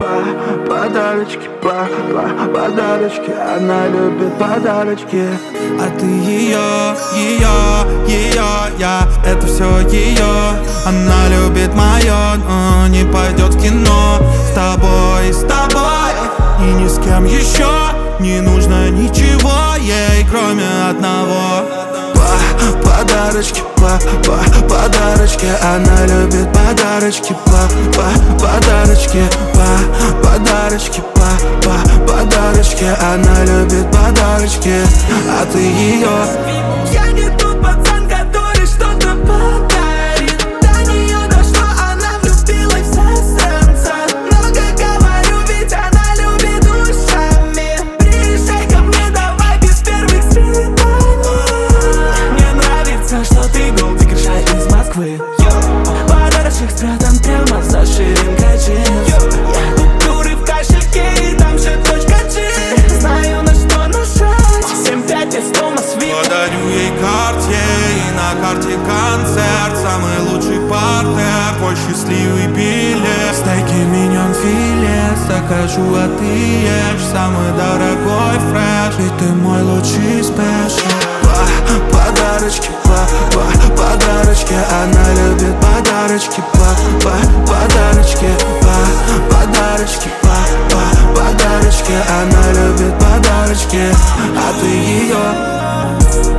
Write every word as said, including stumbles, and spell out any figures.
Па, подарочки, па, па, подарочки. Она любит подарочки. А ты ее, ее, ее, я. Это все ее. Она любит мое, но не пойдет в кино. С тобой, с тобой и ни с кем еще. Не нужно ничего ей, кроме одного. Па, подарочки, па, па, подарочки. Она любит подарочки, па, па, подарочки, па, подарочки, па, па, подарочки. Она любит подарочки, а ты ее. Я не тот пацан, который что-то подарит. До нее дошло, она влюбилась в сестренца. Много говорю, ведь она любит ушами. Приезжай ко мне, давай без первых свиданий. Мне нравится, что ты голдикерша из Москвы. Подарочек спрятан прямо за ширинкой джинс. Купюры в кошельке и там же точка G. Знаю, на что нажать. семь пять из дома свит. Подарю ей карте, и на карте концерт. Самый лучший партнер, твой счастливый билет. Стейки, миньон, филе, закажу, а ты ешь. Самый дорогой фреш, ведь ты мой лучший спешл. Па, подарочки, па, па, подарочки. Она любит подарочки, па, па, подарочки, па, подарочки, па, па, подарочки. Она любит подарочки, а ты ее.